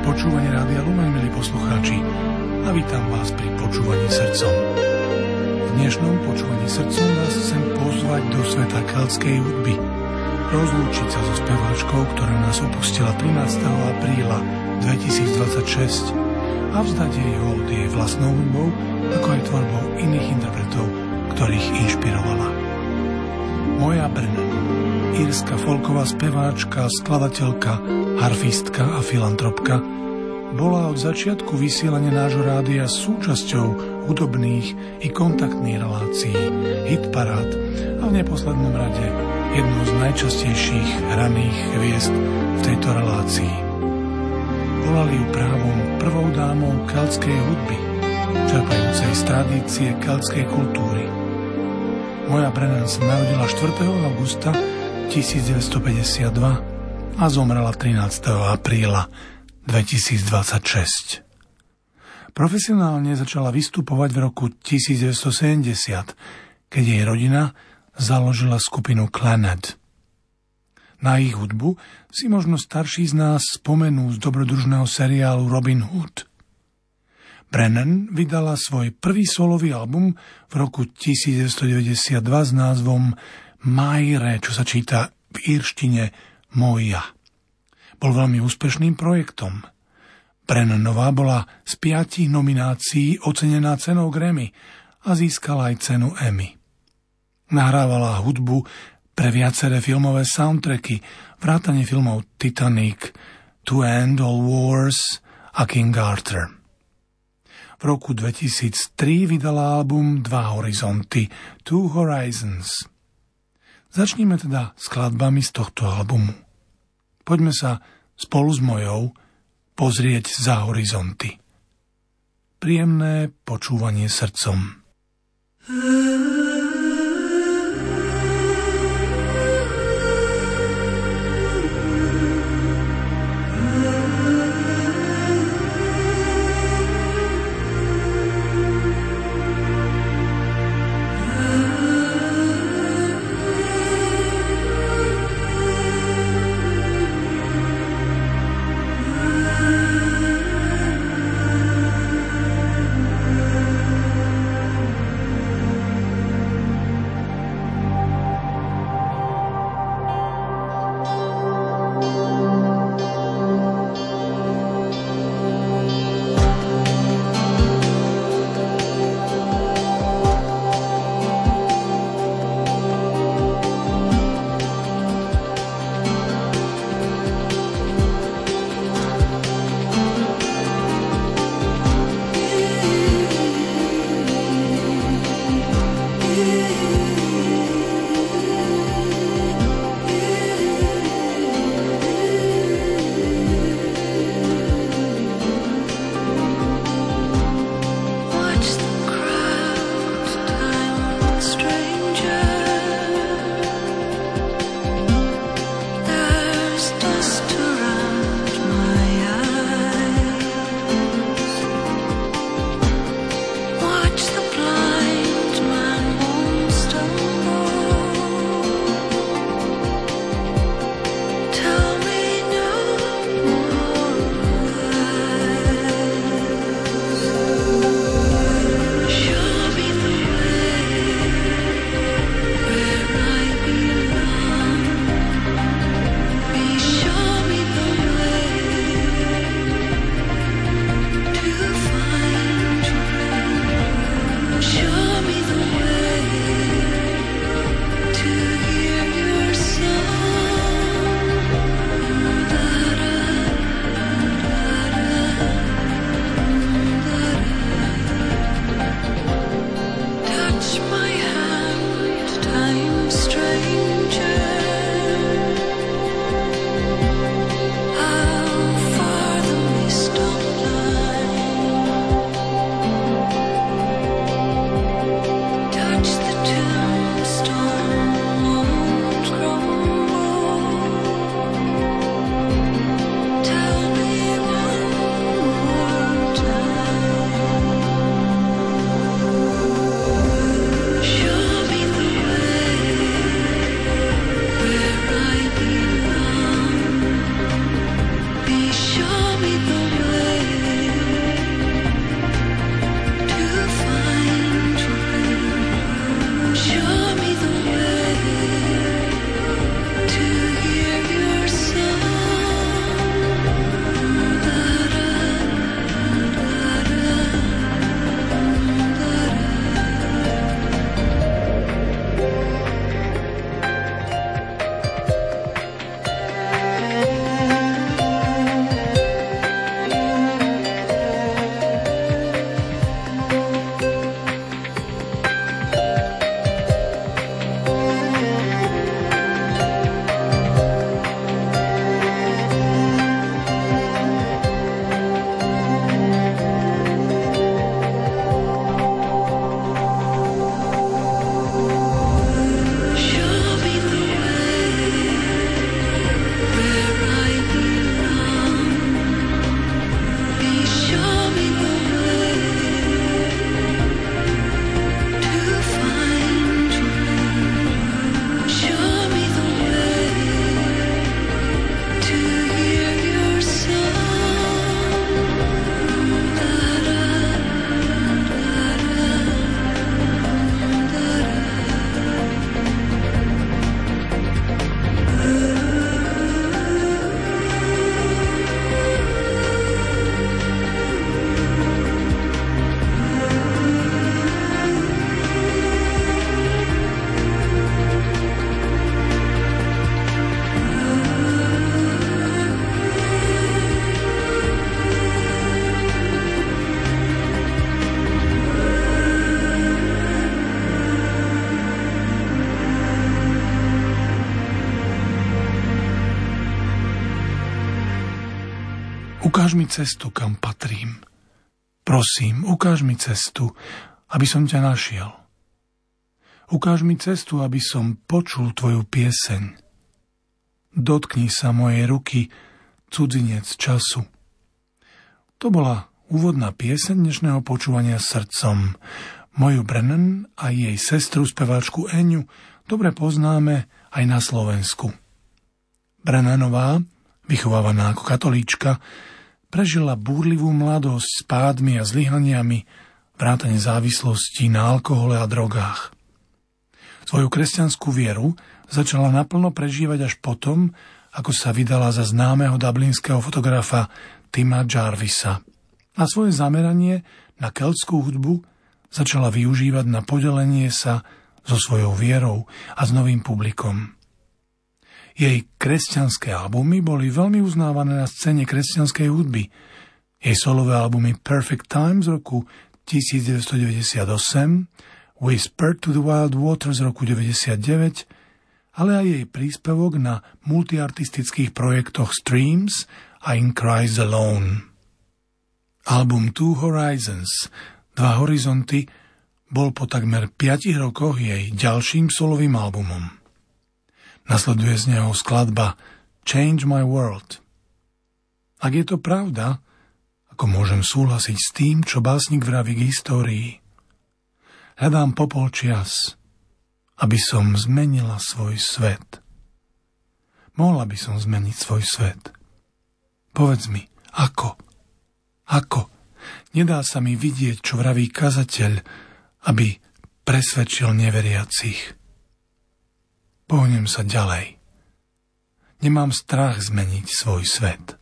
Počúvanie Rádia Lumen, milí poslucháči, a vítam vás pri počúvaní srdcom. V dnešnom počúvaní srdcom vás chcem pozvať do sveta keltskej hudby, rozlúčiť sa so speváčkou, ktorá nás opustila 13. apríla 2026 a vzdať jej hold jej vlastnou hudbou, ako aj tvorbou iných interpretov, ktorých inšpirovala. Moja Brennan, írska folková speváčka, skladateľka, harfistka a filantropka, bola od začiatku vysielania nášho rádia súčasťou hudobných i kontaktných relácií, hitparád a v neposlednom rade jednou z najčastejších hraných hviezd v tejto relácii. Volali ju právom prvou dámou keltskej hudby, čerpajúcej z tradície keltskej kultúry. Moja Brennan sa narodila 4. augusta 1952 a zomrela 13. apríla 2026. Profesionálne začala vystupovať v roku 1970, keď jej rodina založila skupinu Clannad. Na ich hudbu si možno starší z nás spomenú z dobrodružného seriálu Robin Hood. Brennan vydala svoj prvý solový album v roku 1992 s názvom Maire, čo sa číta v írštine Moja. Bol veľmi úspešným projektom. Brennanová bola z 5 nominácií ocenená cenou Grammy a získala aj cenu Emmy. Nahrávala hudbu pre viaceré filmové soundtracky, vrátane filmov Titanic, To End All Wars a King Arthur. V roku 2003 vydala album Dva horizonty, Two Horizons. Začníme teda skladbami z tohto albumu. Poďme sa spolu s mojou pozrieť za horizonty. Príjemné počúvanie srdcom. Ukáž mi cestu, kam patrím. Prosím, ukáž mi cestu, aby som ťa našiel. Ukáž mi cestu, aby som počul tvoju pieseň. Dotkni sa mojej ruky, cudzinec času. To bola úvodná pieseň dnešného počúvania srdcom. Moju Brennan a jej sestru speváčku Eňu dobre poznáme aj na Slovensku. Brennanová, vychovávaná ako katolíčka, prežila búrlivú mladosť s pádmi a zlyhaniami, vrátane závislosti na alkohole a drogách. Svoju kresťanskú vieru začala naplno prežívať až potom, ako sa vydala za známeho dublinského fotografa Tima Jarvisa. A svoje zameranie na keltskú hudbu začala využívať na podelenie sa so svojou vierou a s novým publikom. Jej kresťanské albumy boli veľmi uznávané na scéne kresťanskej hudby. Jej solové albumy Perfect Time z roku 1998, Whisper to the Wild Water z roku 1999, ale aj jej príspevok na multiartistických projektoch Streams a In Christ Alone. Album Two Horizons, Dva horizonty, bol po takmer 5 rokoch jej ďalším solovým albumom. Nasleduje z neho skladba Change My World. Ak je to pravda, ako môžem súhlasiť s tým, čo básnik vraví k histórii? Hľadám popol čias, aby som zmenila svoj svet. Mohla by som zmeniť svoj svet. Povedz mi, ako? Ako? Nedá sa mi vidieť, čo vraví kazateľ, aby presvedčil neveriacich. Pohnem sa ďalej. Nemám strach zmeniť svoj svet.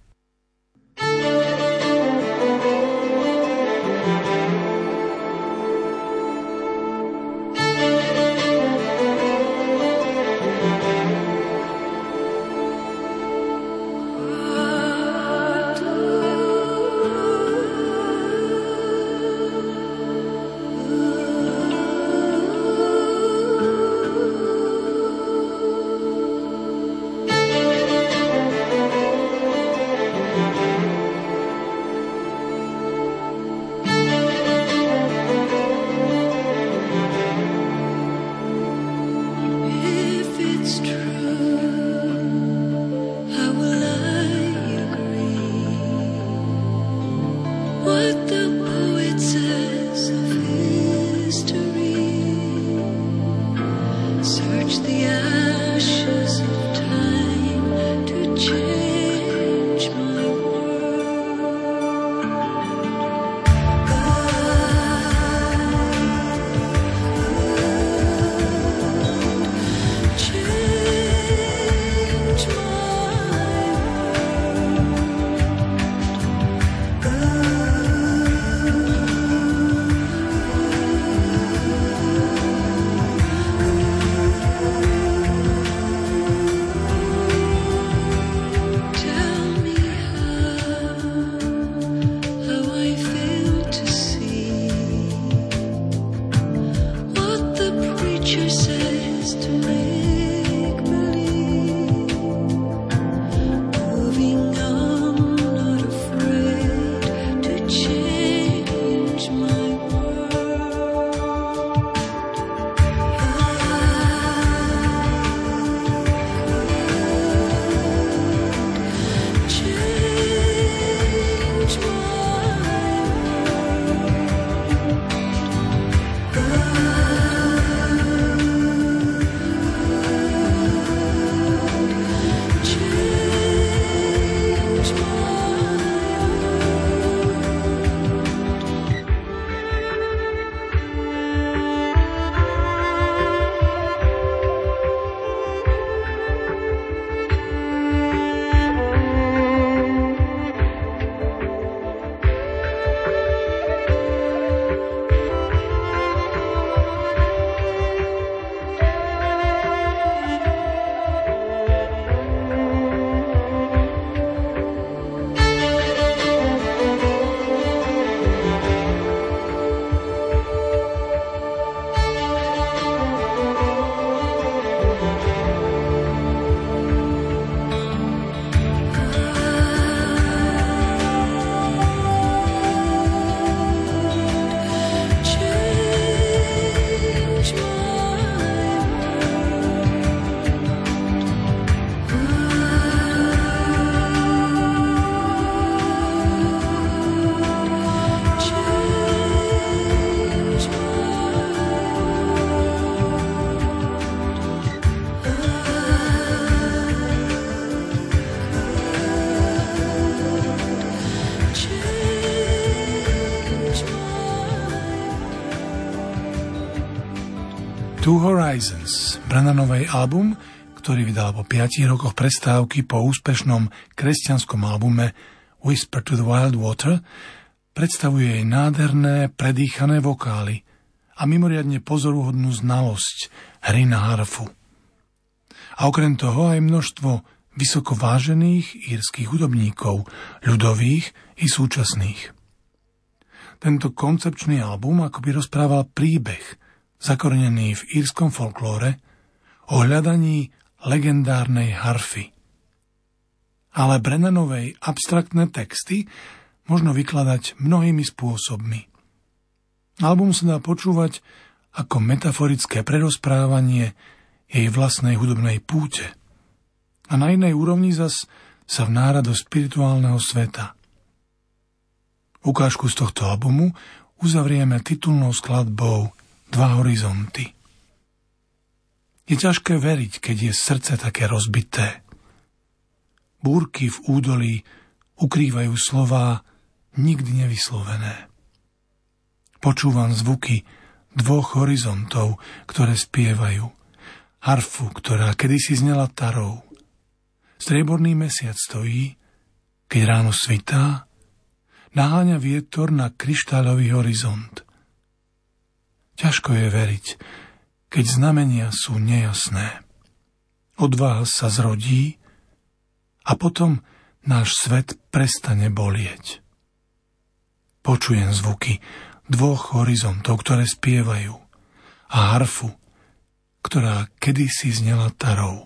Two Horizons, Brennanovej album, ktorý vydal po 5 rokoch prestávky po úspešnom kresťanskom albume Whisper to the Wild Water, predstavuje jej nádherné, predýchané vokály a mimoriadne pozoruhodnú znalosť hry na harfu. A okrem toho aj množstvo vysoko vážených írskych hudobníkov, ľudových i súčasných. Tento koncepčný album akoby rozprával príbeh, zakorenený v írskom folklóre, o hľadaní legendárnej harfy. Ale Brennanovej abstraktné texty možno vykladať mnohými spôsobmi. Album sa dá počúvať ako metaforické prerozprávanie jej vlastnej hudobnej púte. A na inej úrovni zas sa vnára do spirituálneho sveta. Ukážku z tohto albumu uzavrieme titulnou skladbou Dva horizonty. Je ťažké veriť, keď je srdce také rozbité. Búrky v údolí ukrývajú slová nikdy nevyslovené. Počúvam zvuky dvoch horizontov, ktoré spievajú. Harfu, ktorá kedysi znela tarou. Strieborný mesiac stojí, keď ráno svitá, naháňa vietor na kryštáľový horizont. Ťažko je veriť, keď znamenia sú nejasné. Odvaha sa zrodí a potom náš svet prestane bolieť. Počujem zvuky dvoch horizontov, ktoré spievajú, a harfu, ktorá kedysi znela tarou.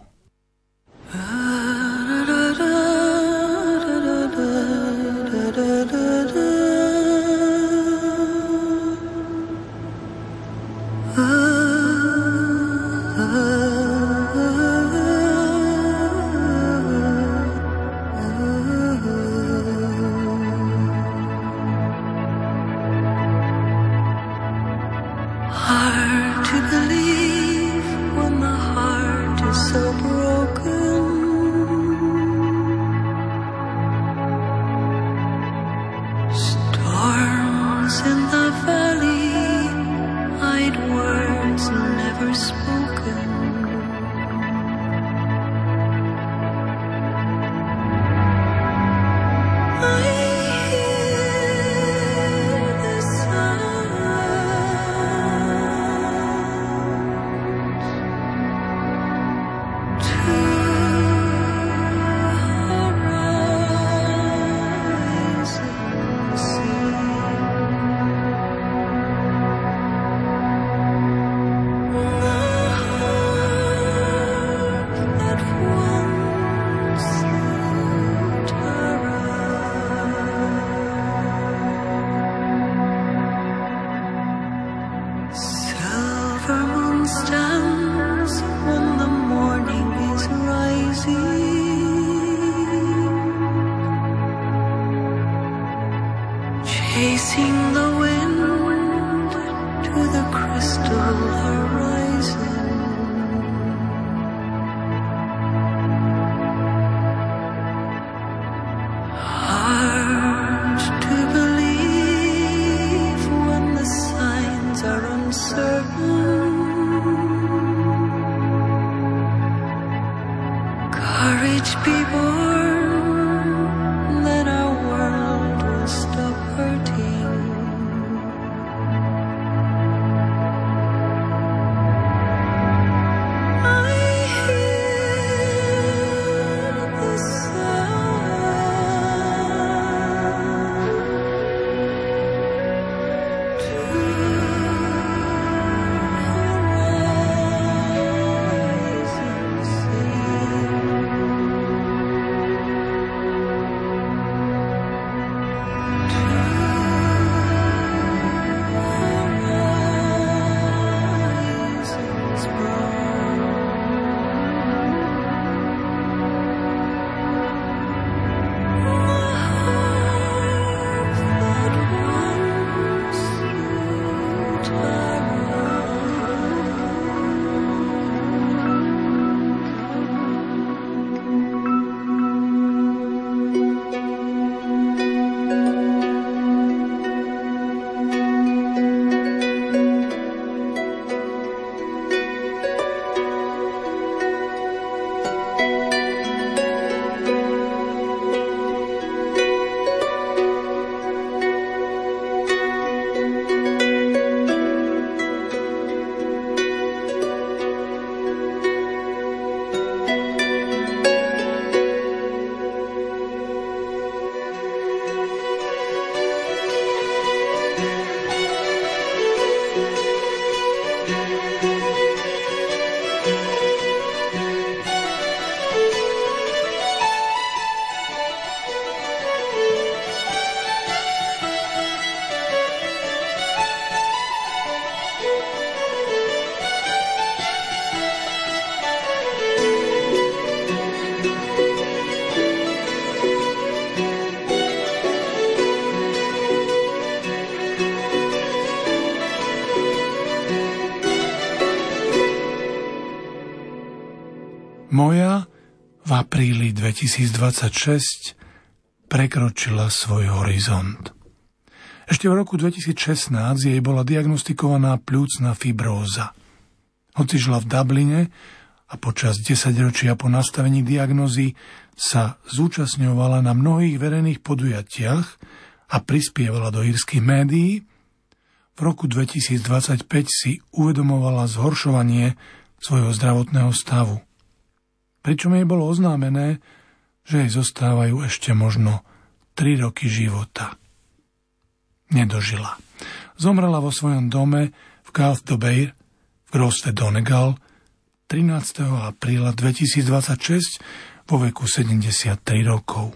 Moja v apríli 2026 prekročila svoj horizont. Ešte v roku 2016 jej bola diagnostikovaná pľúcna fibróza. Hoci žila v Dubline a počas 10 ročia po nastavení diagnózy sa zúčastňovala na mnohých verejných podujatiach a prispievala do írskych médií, v roku 2025 si uvedomovala zhoršovanie svojho zdravotného stavu. Pričom jej bolo oznámené, že jej zostávajú ešte možno 3 roky života. Nedožila. Zomrela vo svojom dome v Garth-do-Beir v Grosse Donegal 13. apríla 2026 vo veku 73 rokov.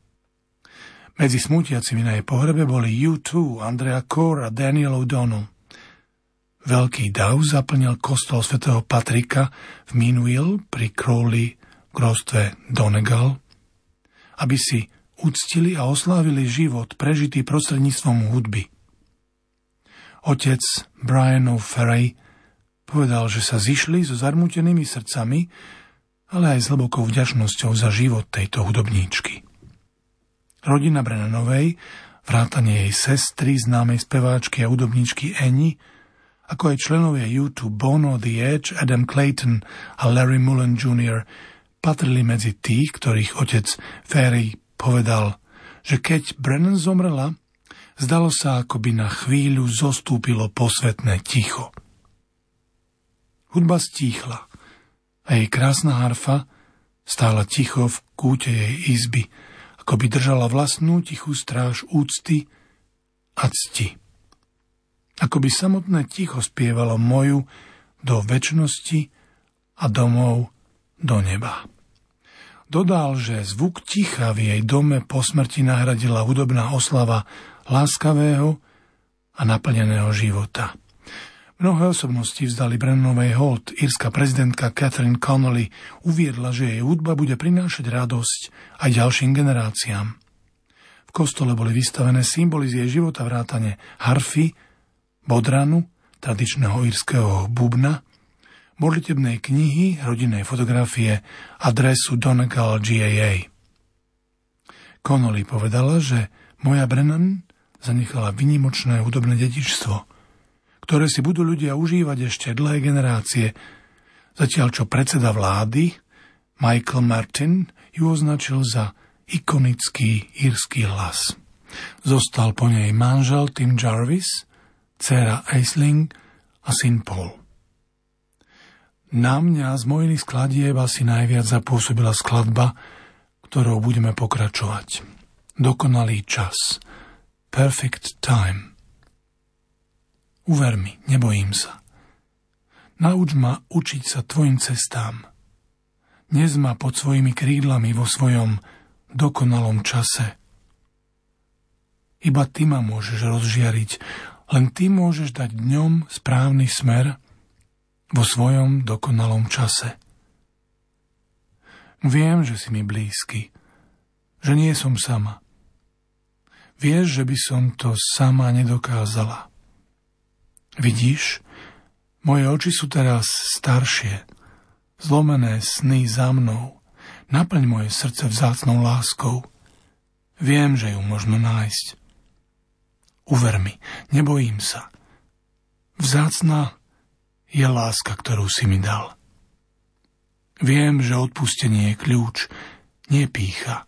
Medzi smútiacimi na jej pohrebe boli U2, Andrea Corr a Daniel O'Donnell. Veľký dav zaplnil kostol svätého Patrika v Meanwheel pri Crowley v Grosse Donegal, aby si uctili a oslávili život prežitý prostredníctvom hudby. Otec Brian O'Ferray povedal, že sa zišli so zarmútenými srdcami, ale aj s hlbokou vďačnosťou za život tejto hudobníčky. Rodina Brennanovej, vrátane jej sestry, známej speváčky a hudobníčky Annie, ako aj členovia U2 Bono, The Edge, Adam Clayton a Larry Mullen Jr. patrili medzi tých, ktorých otec Ferry povedal, že keď Brennan zomrela, zdalo sa, ako by na chvíľu zostúpilo posvetné ticho. Hudba stíchla a jej krásna harfa stála ticho v kúte jej izby, ako by držala vlastnú tichú stráž úcty a cti. Ako by samotné ticho spievalo moju do večnosti a domov do neba. Dodal, že zvuk ticha v jej dome po smrti nahradila hudobná oslava láskavého a naplneného života. Mnohé osobnosti vzdali Brennanovej hold. Írska prezidentka Catherine Connolly uviedla, že jej hudba bude prinášať radosť aj ďalším generáciám. V kostole boli vystavené symboly z jej života vrátane harfy, bodranu, tradičného írskeho bubna, modlitebnej knihy, rodinnej fotografie a dresu Donegal GAA. Connolly povedala, že moja Brennan zanechala vynimočné hudobné dedičstvo, ktoré si budú ľudia užívať ešte dlhé generácie, zatiaľ čo predseda vlády Michael Martin ju označil za ikonický írsky hlas. Zostal po nej manžel Tim Jarvis, dcéra Aisling a syn Paul. Na mňa z mojich skladieb asi najviac zapôsobila skladba, ktorou budeme pokračovať. Dokonalý čas. Perfect time. Uver mi, nebojím sa. Nauč ma učiť sa tvojim cestám. Nes ma pod svojimi krídlami vo svojom dokonalom čase. Iba ty ma môžeš rozžiariť, len ty môžeš dať dňom správny smer vo svojom dokonalom čase. Viem, že si mi blízky, že nie som sama. Vieš, že by som to sama nedokázala. Vidíš, moje oči sú teraz staršie, zlomené sny za mnou. Naplň moje srdce vzácnou láskou. Viem, že ju možno nájsť. Uver mi, nebojím sa. Vzácna je láska, ktorú si mi dal. Viem, že odpustenie je kľúč, nie pýcha.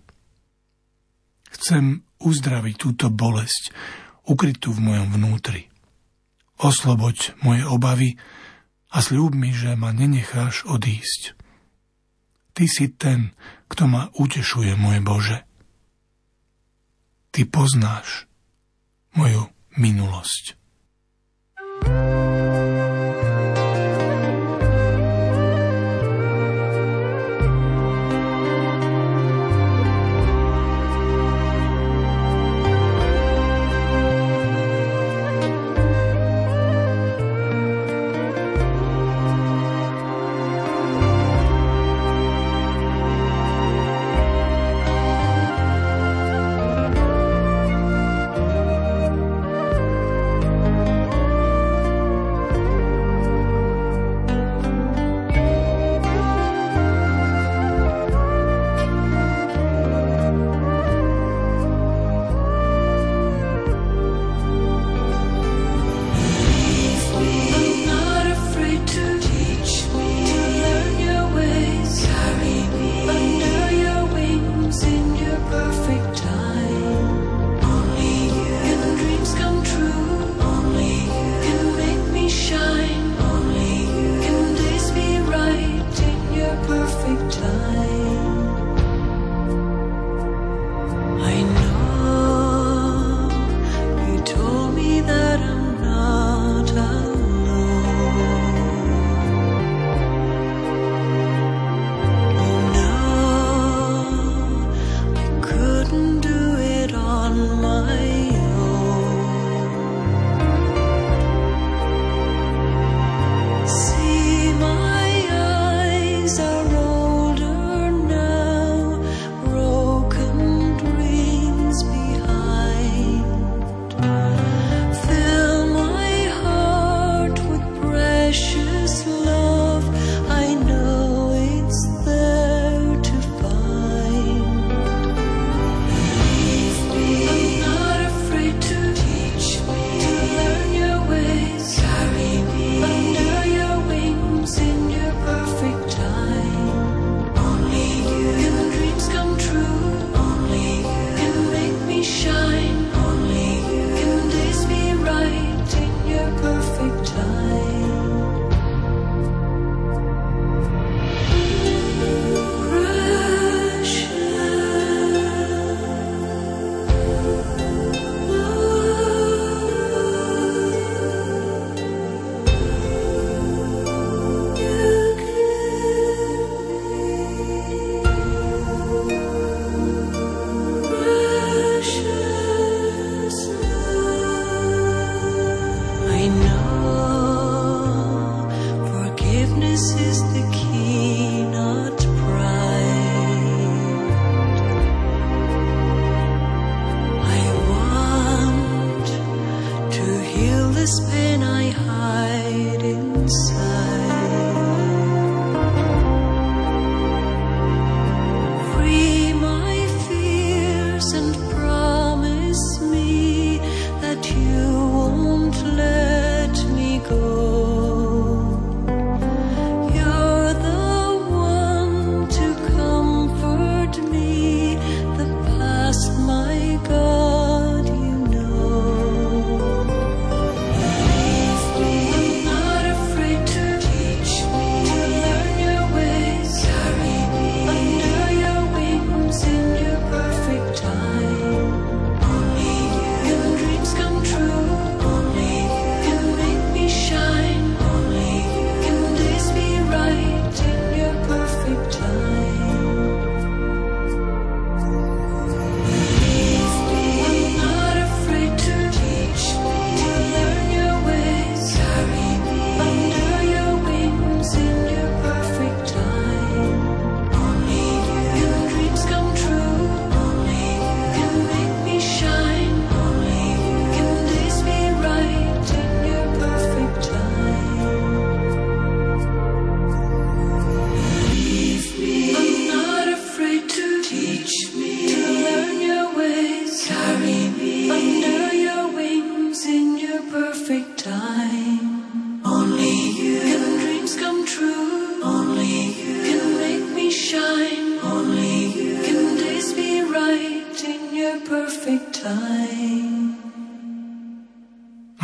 Chcem uzdraviť túto bolesť, ukrytú v mojom vnútri. Osloboď moje obavy a sľub mi, že ma nenecháš odísť. Ty si ten, kto ma utešuje, môj Bože. Ty poznáš moju minulosť.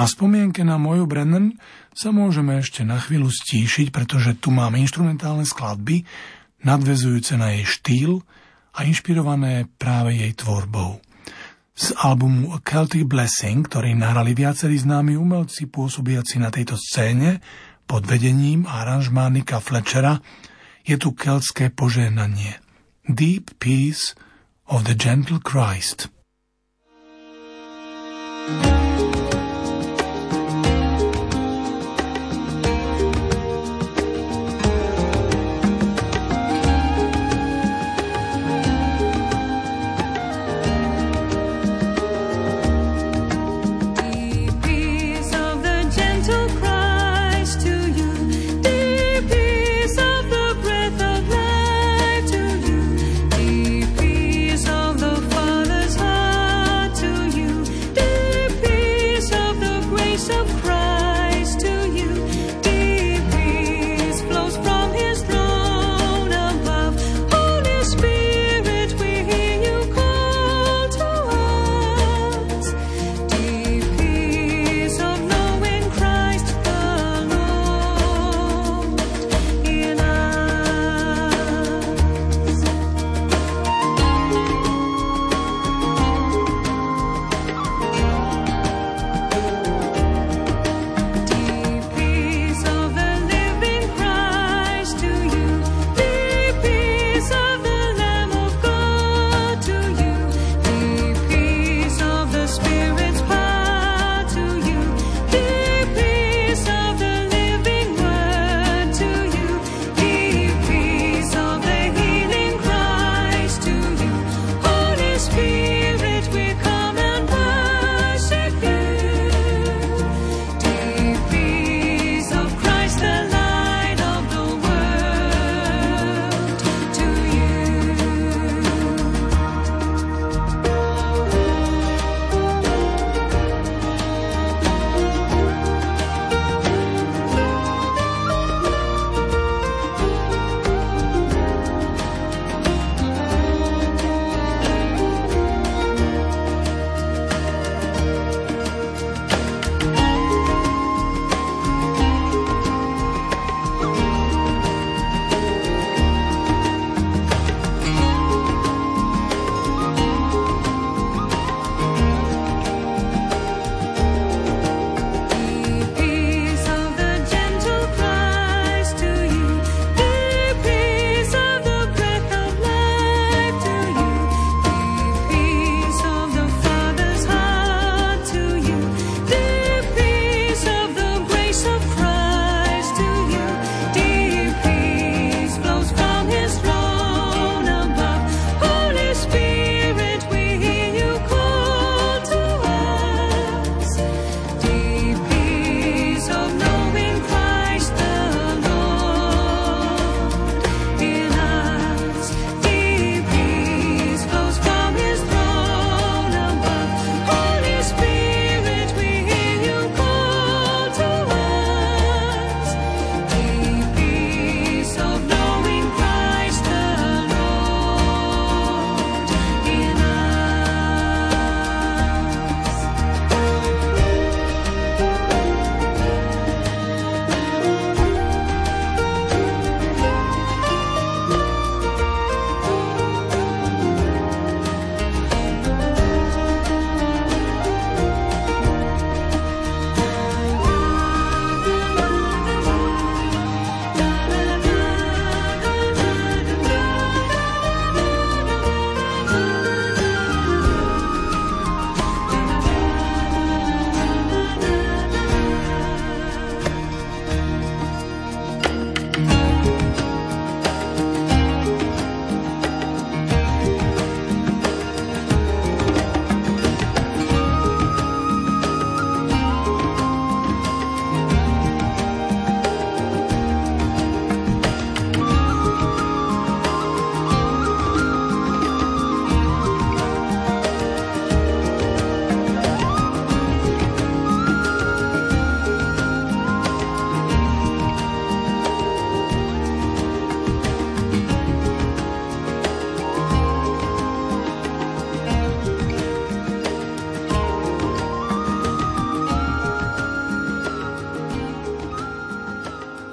Na spomienke na Moju Brennan sa môžeme ešte na chvíľu stíšiť, pretože tu máme inštrumentálne skladby, nadväzujúce na jej štýl a inšpirované práve jej tvorbou. Z albumu A Celtic Blessing, ktorý nahrali viacerí známi umelci pôsobiaci na tejto scéne pod vedením aranžmá Nicka Fletchera, je tu keltské požehnanie Deep Peace of the Gentle Christ. Peace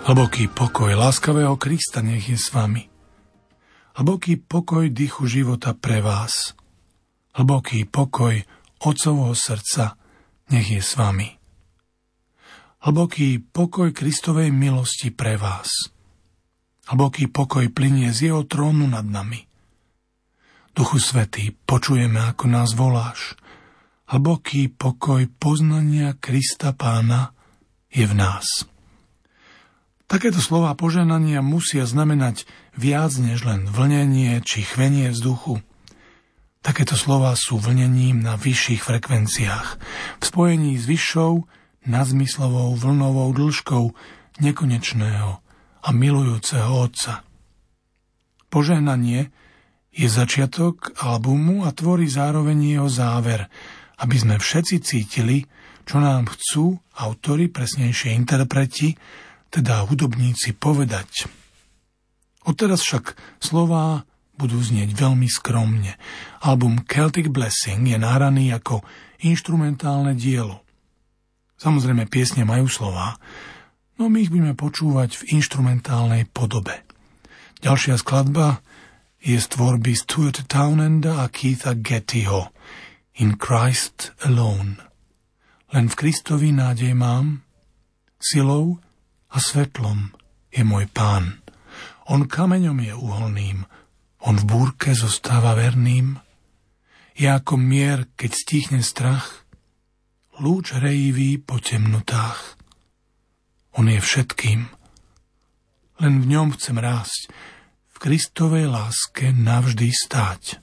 Hlboký pokoj láskavého Krista nech je s vami. Hlboký pokoj dychu života pre vás. Hlboký pokoj Otcovho srdca nech je s vami. Hlboký pokoj Kristovej milosti pre vás. Hlboký pokoj plynie z jeho trónu nad nami. Duchu Svätý, počujeme, ako nás voláš. Hlboký pokoj poznania Krista Pána je v nás. Takéto slová požehnania musia znamenať viac než len vlnenie či chvenie vzduchu. Takéto slová sú vlnením na vyšších frekvenciách, v spojení s vyššou, nadzmyslovou vlnovou dĺžkou nekonečného a milujúceho Otca. Požehnanie je začiatok albumu a tvorí zároveň jeho záver, aby sme všetci cítili, čo nám chcú autori, presnejšie interpreti, teda hudobníci, povedať. Odteraz však slová budú znieť veľmi skromne. Album Celtic Blessing je nahraný ako inštrumentálne dielo. Samozrejme, piesne majú slová, no my ich budeme počúvať v inštrumentálnej podobe. Ďalšia skladba je z tvorby Stuart Townenda a Keitha Gettyho In Christ Alone. Len v Kristovi nádej mám, silou a svetlom je môj Pán. On kameňom je uholným, on v búrke zostáva verným. Je ako mier, keď stíchne strach, lúč hrejivý po temnotách. On je všetkým, len v ňom chcem rásť, v Kristovej láske navždy stáť.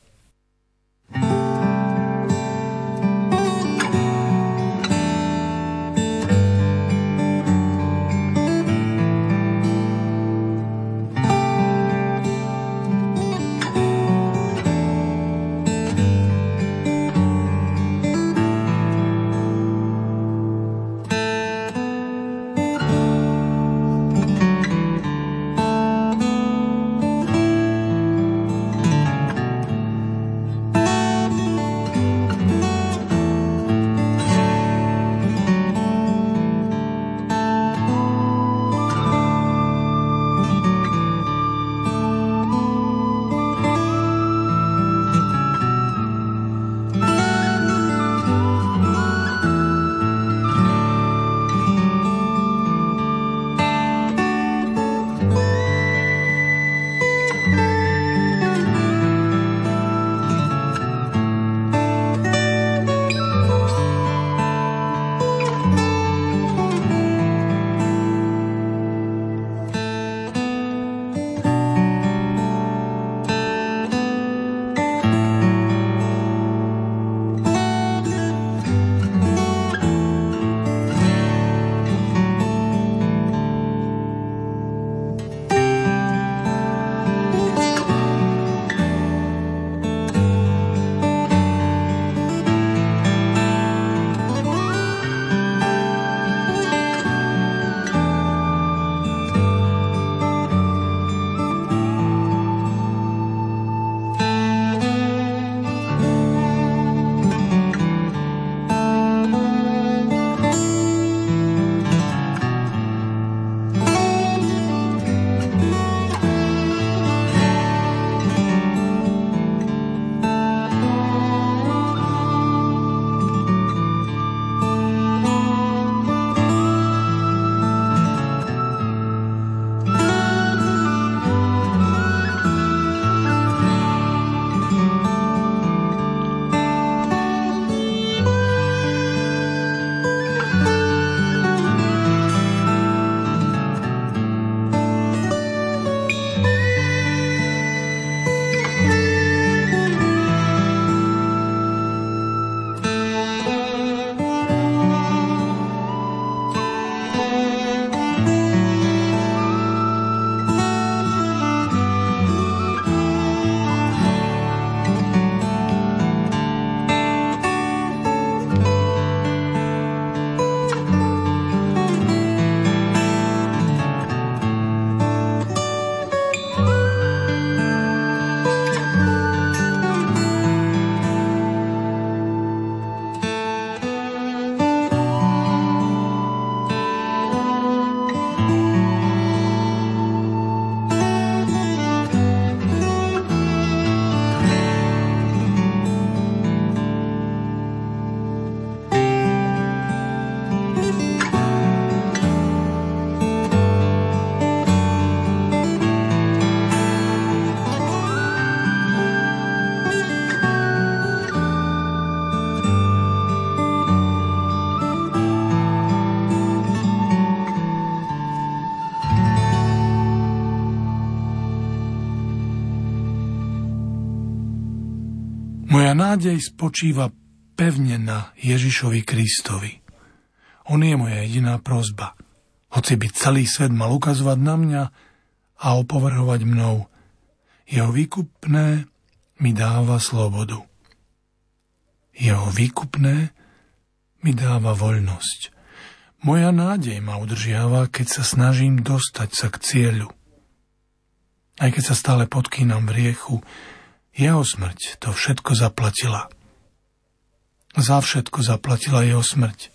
nádej spočíva pevne na Ježišovi Kristovi. On je moja jediná prosba. Hoci by celý svet mal ukazovať na mňa a opovrhovať mnou, jeho výkupné mi dáva slobodu. Jeho výkupné mi dáva voľnosť. Moja nádej ma udržiava, keď sa snažím dostať sa k cieľu. Aj keď sa stále podkýnam v hriechu, jeho smrť to všetko zaplatila. Za všetko zaplatila jeho smrť.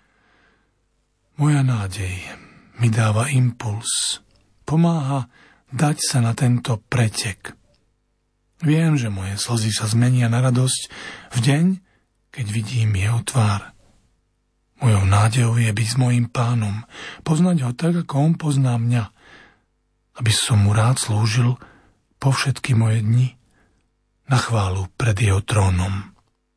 Moja nádej mi dáva impuls. Pomáha dať sa na tento pretek. Viem, že moje slzy sa zmenia na radosť v deň, keď vidím jeho tvár. Mojou nádejou je byť s mojím Pánom, poznať ho tak, ako on pozná mňa, aby som mu rád slúžil po všetky moje dni na chválu pred jeho trónom.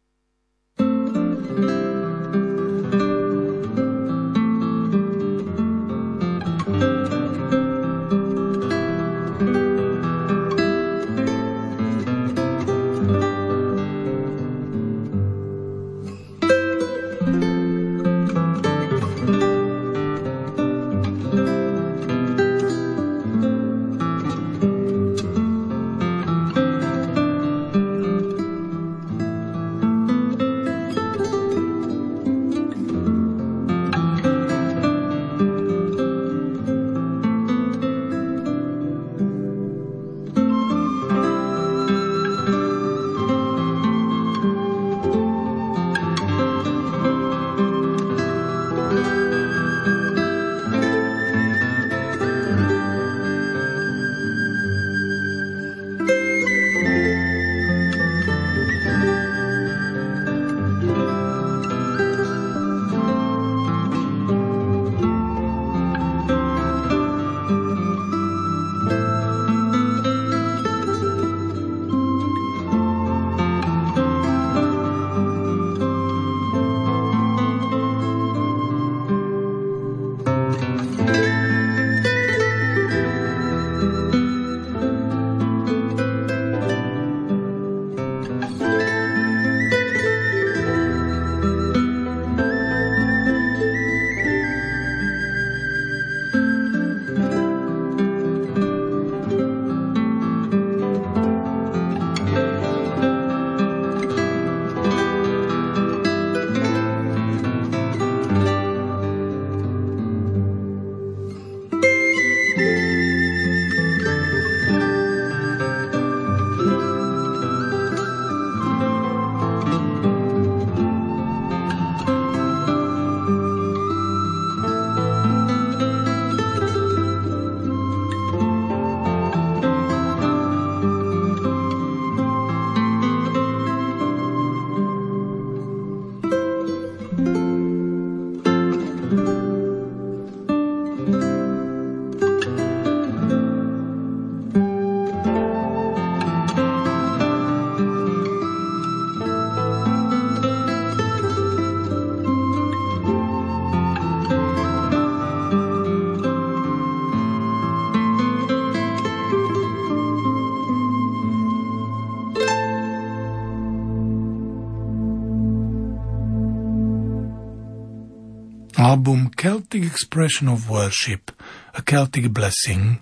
Album Celtic Expression of Worship, A Celtic Blessing,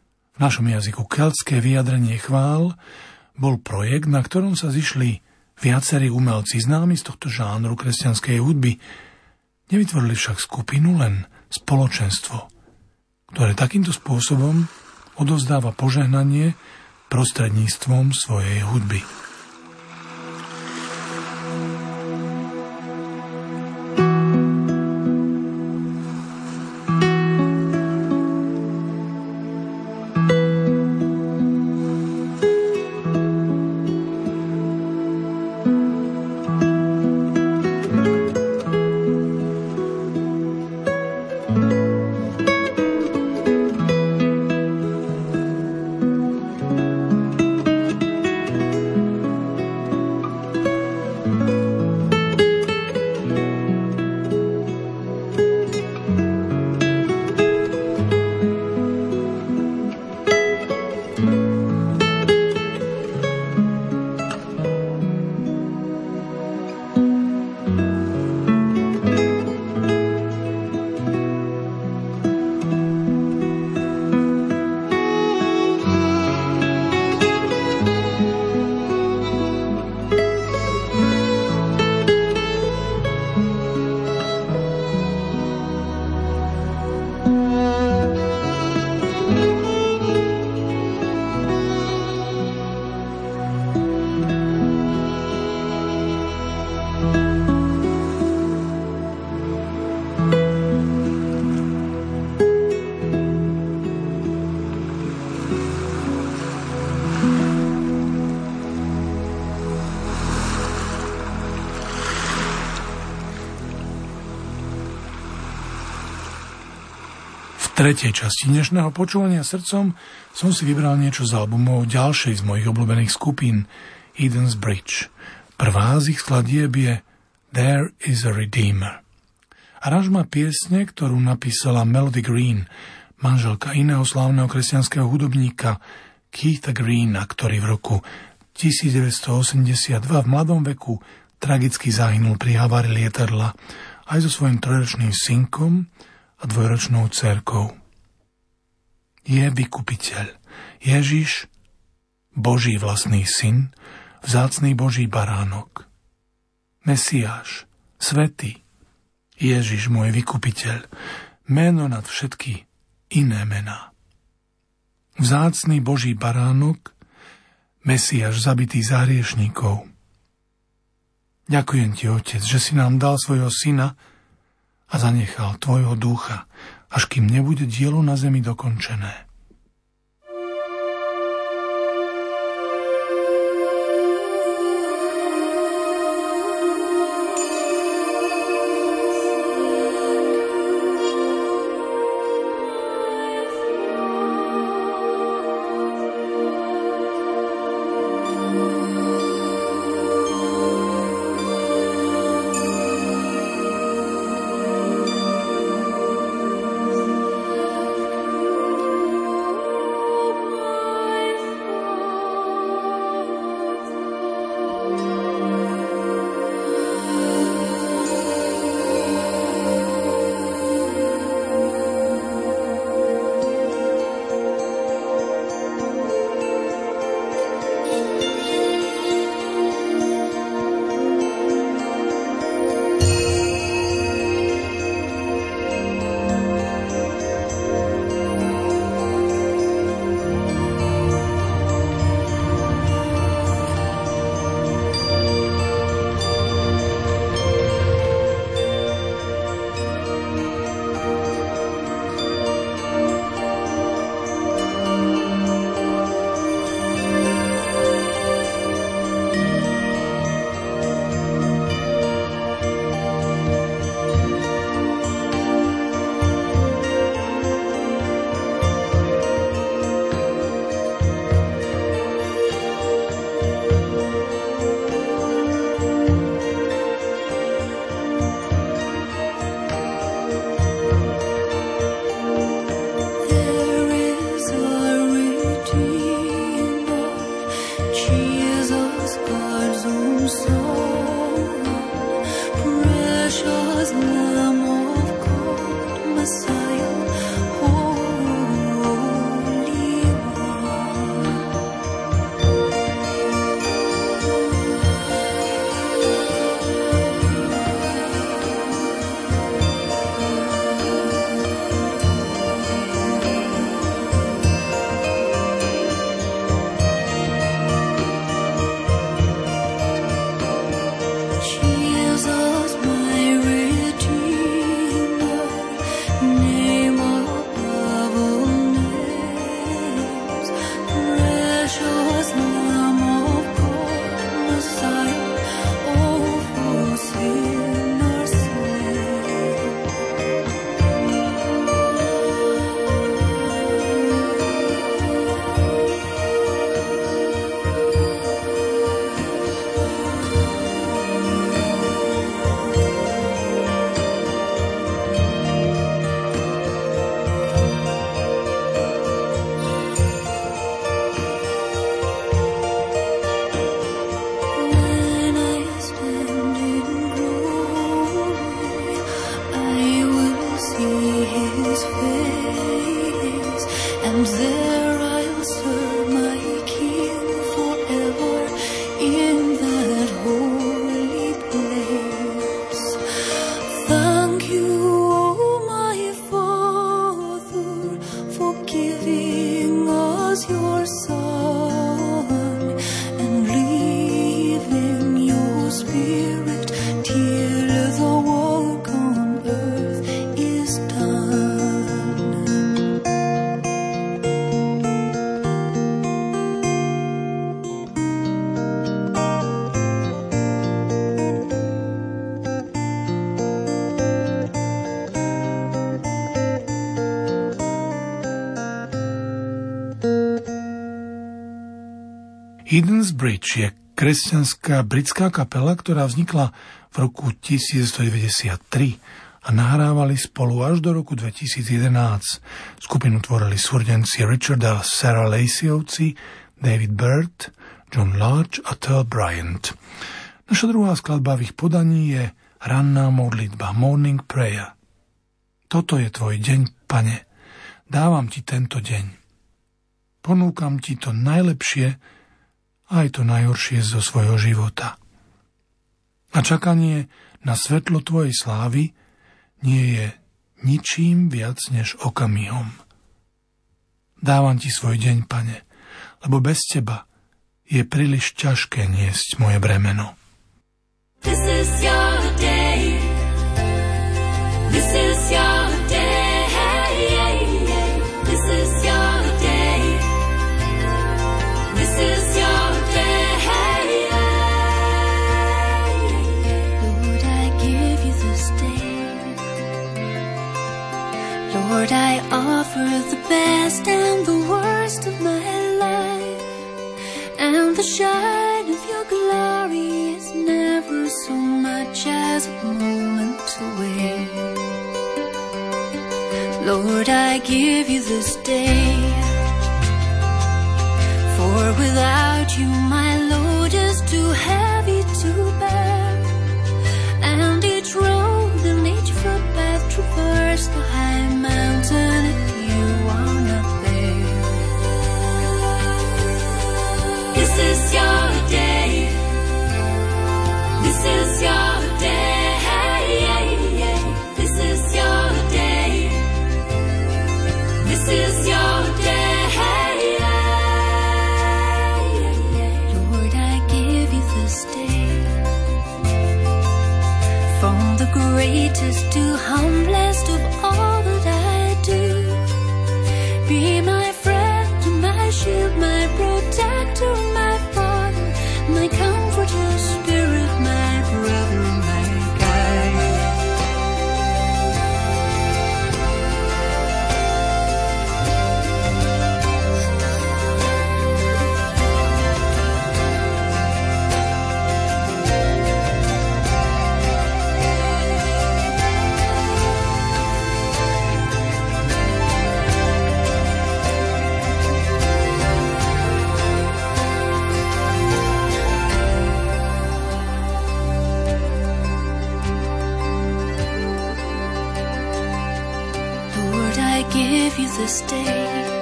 v našom jazyku keltské vyjadrenie chvál, bol projekt, na ktorom sa zišli viacerí umelci známi z tohto žánru kresťanskej hudby. Nevytvorili však skupinu, len spoločenstvo, ktoré takýmto spôsobom odovzdáva požehnanie prostredníctvom svojej hudby. tretej časti dnešného počúvania srdcom som si vybral niečo z albumov ďalšej z mojich obľúbených skupín Eden's Bridge. Prvá z ich skladieb je There is a Redeemer. Aranžma piesne, ktorú napísala Melody Green, manželka iného slávneho kresťanského hudobníka Keitha Greena, ktorý v roku 1982 v mladom veku tragicky zahynul pri havárii lietadla aj so svojím trojročným synkom a dvojročnou dcérkou. Je vykupiteľ, Ježiš, Boží vlastný syn, vzácny Boží baránok, Mesiáš, Svätý, Ježiš môj vykupiteľ, meno nad všetky iné mená. Vzácny Boží baránok, Mesiáš zabitý za hriešníkov. Ďakujem ti, Otec, že si nám dal svojho syna a zanechal tvojho ducha, až kým nebude dielo na zemi dokončené. Eden's Bridge je kresťanská britská kapela, ktorá vznikla v roku 1993 a nahrávali spolu až do roku 2011. Skupinu tvorili súrdenci Richard a Sarah Laceyovci, David Byrd, John Lodge a Tel Bryant. Naša druhá skladba v ich podaní je Ranná modlitba, Morning Prayer. Toto je tvoj deň, Pane. Dávam ti tento deň. Ponúkam ti to najlepšie a aj to najhoršie zo svojho života. A čakanie na svetlo tvojej slávy nie je ničím viac než okamihom. Dávam ti svoj deň, Pane, lebo bez teba je príliš ťažké niesť moje bremeno. This is your day. This is your day. This is your day. This is your day. Lord, I give you this day. Lord, I offer the best and the worst of my life. And the shine of your glory is never so much as a moment away. Lord, I give you this day. For without you my load is too heavy to bear. And each road and each footpath traverse the high mountain if you are not there. This is your day. This is your day. This is your day. This is your day. Lord, I give you this day. From the greatest to humblest of all that I do. Be my friend, my shield, my protector, my father, my comforter, spirit, my brother, my guide. Give you this day,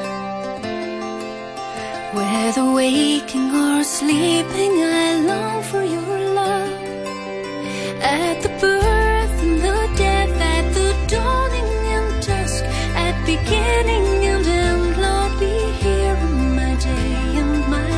whether waking or sleeping, I long for your love. At the birth and the death, at the dawning and dusk, at beginning and end, Lord, be here in my day and my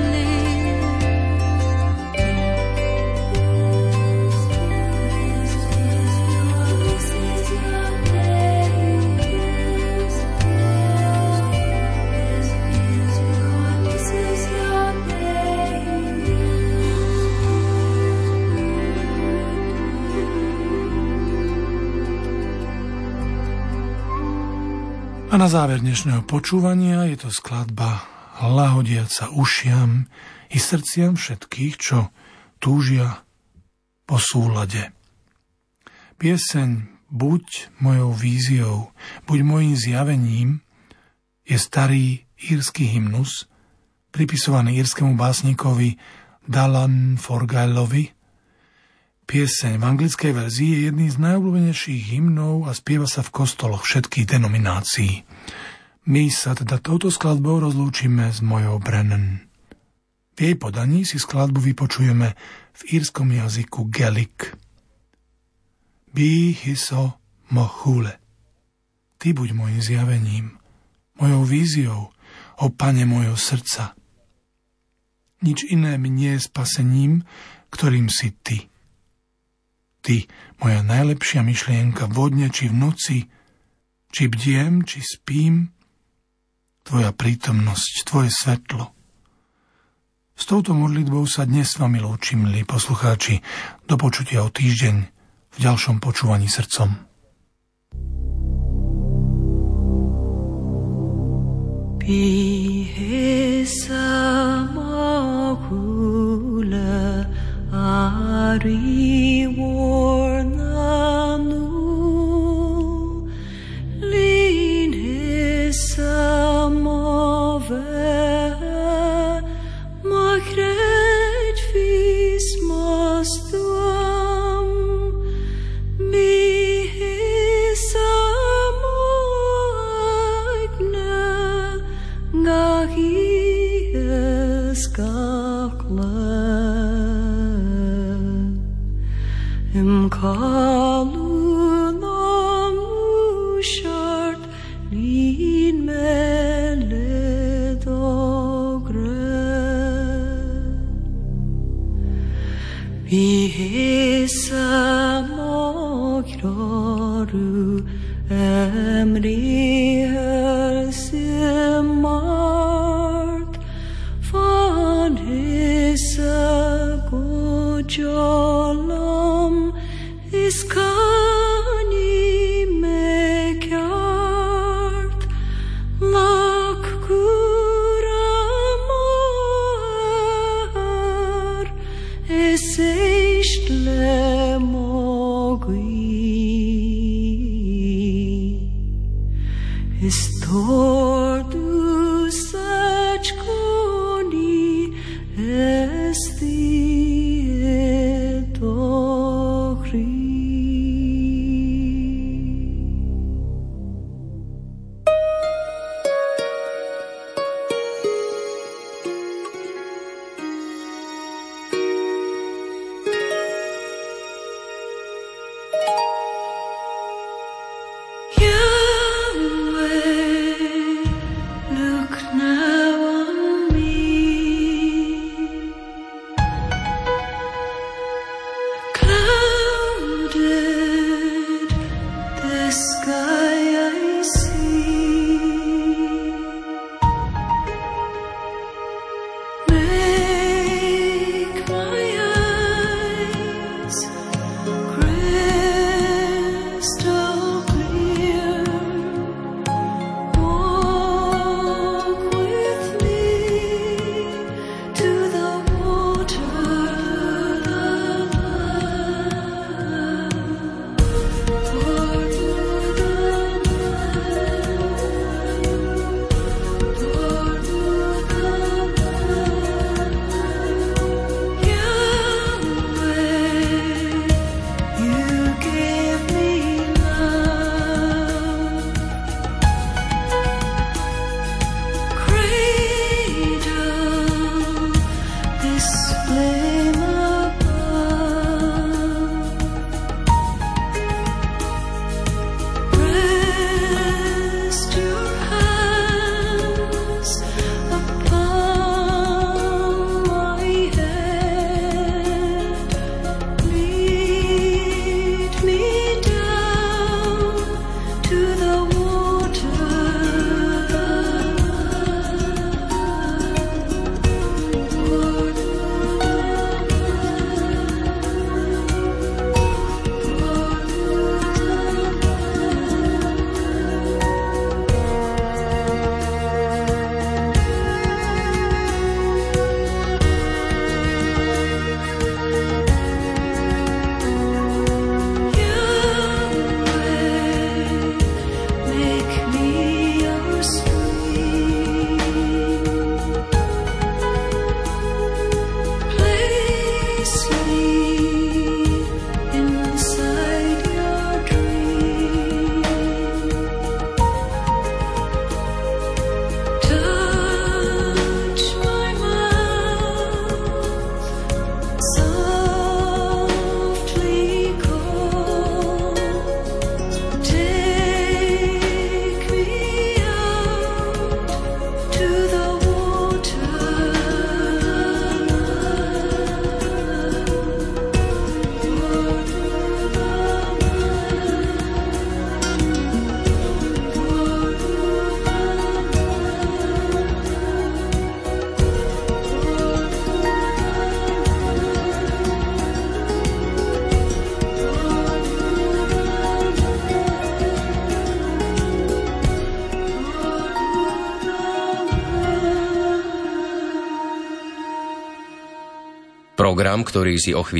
A na záver dnešného počúvania je to skladba lahodiaca ušiam i srdciam všetkých, čo túžia po súlade. Pieseň Buď mojou víziou, buď mojím zjavením je starý írsky hymnus, pripisovaný írskému básnikovi Dallan Forgailovi. Pieseň v anglickej verzii je jedným z najobľúbenejších hymnov a spieva sa v kostoloch všetkých denominácií. My sa teda touto skladbou rozlúčime s mojou Brennan. V jej podaní si skladbu vypočujeme v írskom jazyku Gaelic. Bí hiso mo chule. Ty buď mojim zjavením, mojou víziou, o Pane mojho srdca. Nič iné mi nie je spasením, ktorým si ty. Ty, moja najlepšia myšlienka vo dne či v noci, či bdiem, či spím, tvoja prítomnosť, tvoje svetlo. S touto modlitbou sa dnes s vami lúčim, milí poslucháči, do počutia o týždeň v ďalšom počúvaní srdcom. Be his amor. program, ktorý si o chvíľu